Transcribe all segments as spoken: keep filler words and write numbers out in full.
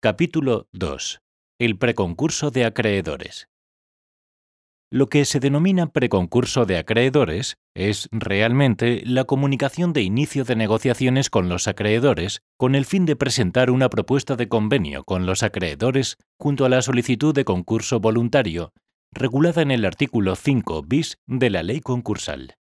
Capítulo dos. El preconcurso de acreedores. Lo que se denomina preconcurso de acreedores es realmente la comunicación de inicio de negociaciones con los acreedores con el fin de presentar una propuesta de convenio con los acreedores junto a la solicitud de concurso voluntario, regulada en el artículo cinco bis de la Ley Concursal.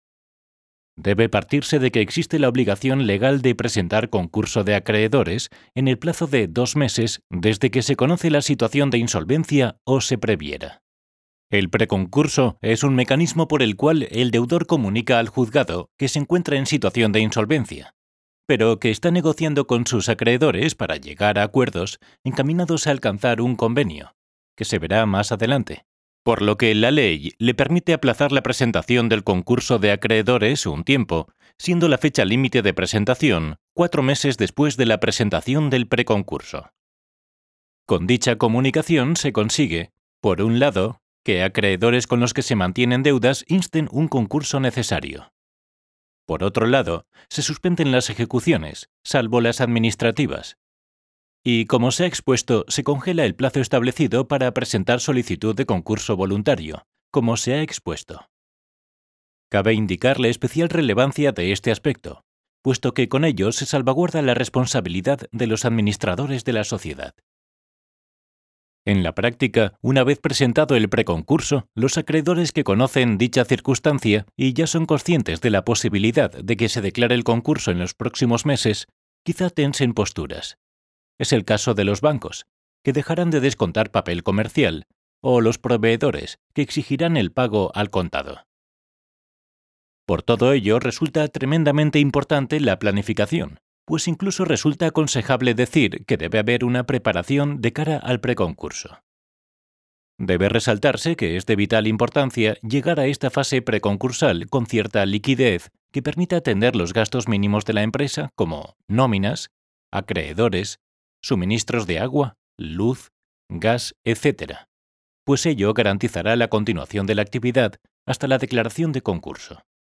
Debe partirse de que existe la obligación legal de presentar concurso de acreedores en el plazo de dos meses desde que se conoce la situación de insolvencia o se previera. El preconcurso es un mecanismo por el cual el deudor comunica al juzgado que se encuentra en situación de insolvencia, pero que está negociando con sus acreedores para llegar a acuerdos encaminados a alcanzar un convenio, que se verá más adelante. Por lo que la ley le permite aplazar la presentación del concurso de acreedores un tiempo, siendo la fecha límite de presentación cuatro meses después de la presentación del preconcurso. Con dicha comunicación se consigue, por un lado, que acreedores con los que se mantienen deudas insten un concurso necesario. Por otro lado, se suspenden las ejecuciones, salvo las administrativas. Y, como se ha expuesto, se congela el plazo establecido para presentar solicitud de concurso voluntario, como se ha expuesto. Cabe indicar la especial relevancia de este aspecto, puesto que con ello se salvaguarda la responsabilidad de los administradores de la sociedad. En la práctica, una vez presentado el preconcurso, los acreedores que conocen dicha circunstancia y ya son conscientes de la posibilidad de que se declare el concurso en los próximos meses, quizá tensen posturas. Es el caso de los bancos, que dejarán de descontar papel comercial, o los proveedores, que exigirán el pago al contado. Por todo ello, resulta tremendamente importante la planificación, pues incluso resulta aconsejable decir que debe haber una preparación de cara al preconcurso. Debe resaltarse que es de vital importancia llegar a esta fase preconcursal con cierta liquidez que permita atender los gastos mínimos de la empresa como nóminas, acreedores, suministros de agua, luz, gas, etcétera, pues ello garantizará la continuación de la actividad hasta la declaración de concurso.